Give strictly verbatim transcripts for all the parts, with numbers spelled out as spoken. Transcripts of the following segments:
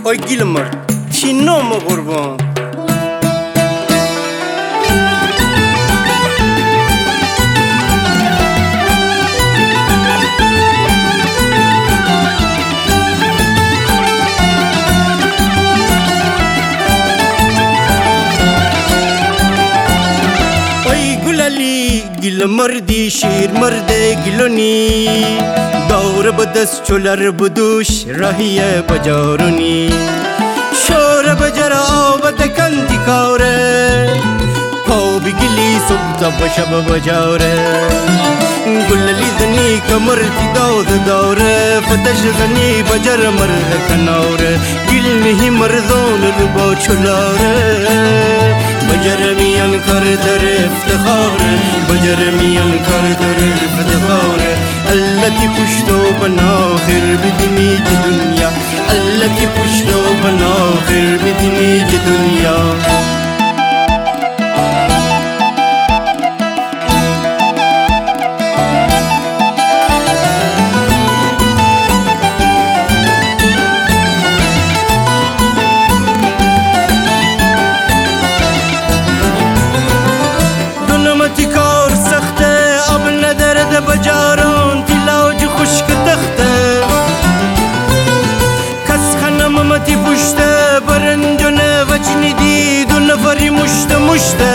Ay gilmar Çinnom qurban Gil mardی شیر مرده گلونی دور بدست چولر بدوش راهی بجارونی شور بجر آبت کندی کاره پا بگلی صبح و شب بجاره گللی زنی کمرتی داد داره فتش زنی بجر مرد کناره گل نهی مرزون لبا چولاره بجر میان کار در افتخاره بجر میان کار در افتخاره التی پشتو بنا خیر بدنی جی دنیا التی پشتو بنا خیر بدنی جی دنیا کار سخته آب ندارد بجاران تلاج خشک تخته کس خنم متی پشته برنجونه وچنی دید و نفری مشته مشته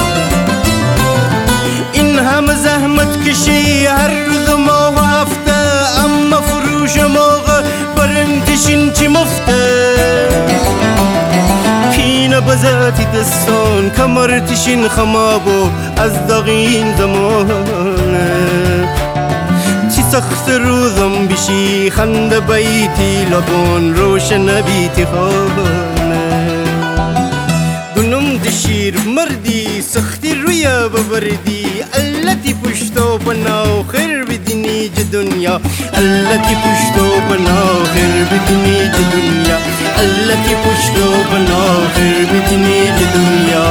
این هم زحمت کشی هر روز ماه و هفته اما فروش موقع برنجشین چی مفته بذاتی دستان کمرتشین خمابو از داغین زمانه چی سخت روزم بشی خند بیتی لبان روشن بیتی خانه دونم دشیر مردی سختی روی ببردی التی پشتو بناو خیر بدنی جی دنیا التی پشتو بناو خیر بدنی جی دنیا التی پشتو بناو خیر بدنی جی دنیا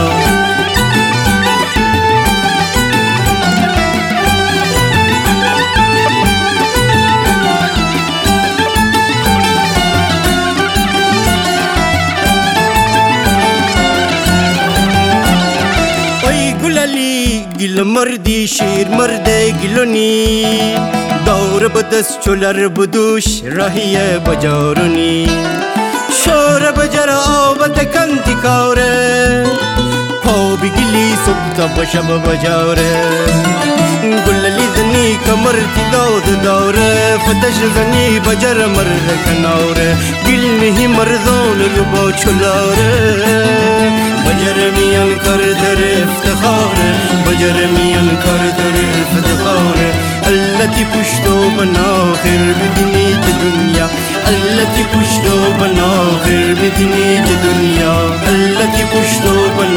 گل مردی شیر مرده گلونی دور بدست چولر بدوش راهی بجارونی شور بجر آبت کندی کاره پا بگلی صبح و شب بجاره گللی زنی کمرتی داد داره فتش زنی بجر مرد کناره گل نهی مرزون لبا چولاره بجر میان کار در افتخاره بجر میان کار در افتخاره التی پشتو بنا خیر بدنی جی دنیا التی پشتو بنا خیر بدنی جی دنیا التی پشتو بنا